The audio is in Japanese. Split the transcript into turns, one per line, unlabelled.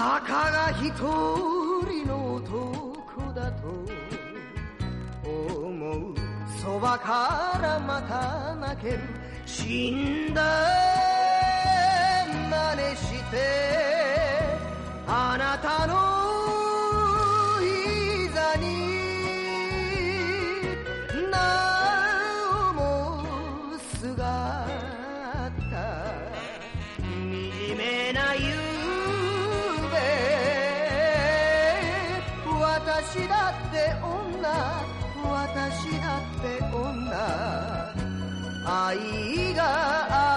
たかが一人の男だと思う。そばからまた泣ける。死んだ真似してあなたの膝になおもすがった惨めな夕べ。私だって女、私だって女、愛があ